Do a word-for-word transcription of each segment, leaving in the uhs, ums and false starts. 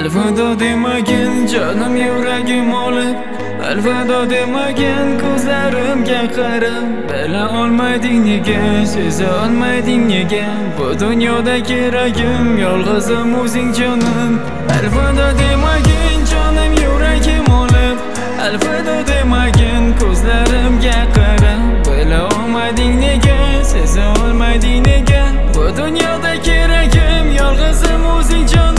Alvida demagin jonim yuragim olib, alvida demagin ko'zlarimga qarab, bila olmading nega, seza olmading nega, bu dunyoda keragim yolg'izim o'zing jonim. Alvida demagin jonim yuragim olib, alvida demagin ko'zlarimga qarab, bila olmading nega, seza olmading nega, bu dunyoda keragim yolg'izim o'zing jonim.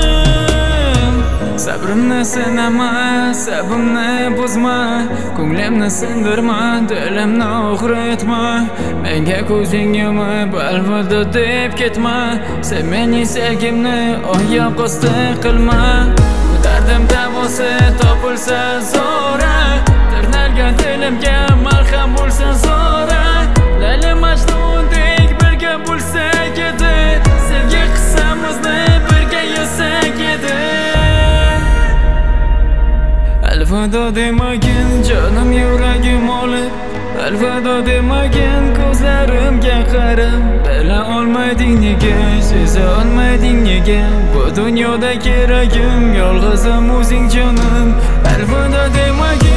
Sabrimni sinama, sabrimni buzma, ko'nglimni sindirma, dilimni og'ritma. Menga ko'zing yumib, alvida deb ketma, sen mening sevgimni oyoq osti qilma. Dardim davosi topilsa zo'ra, tirnalgan dilimga malham bo'lsa zo'ra. Layli Majnundek birga bo'lsak edi, sevgi qissamizni birga yozsak edi. Alvida demagin jonim yuragim olib, alvida demagin ko'zlarimga qarab, bila olmading nega, seza olmading nega, bu dunyoda keragim yolg'izim o'zing jonim. Alvida demagin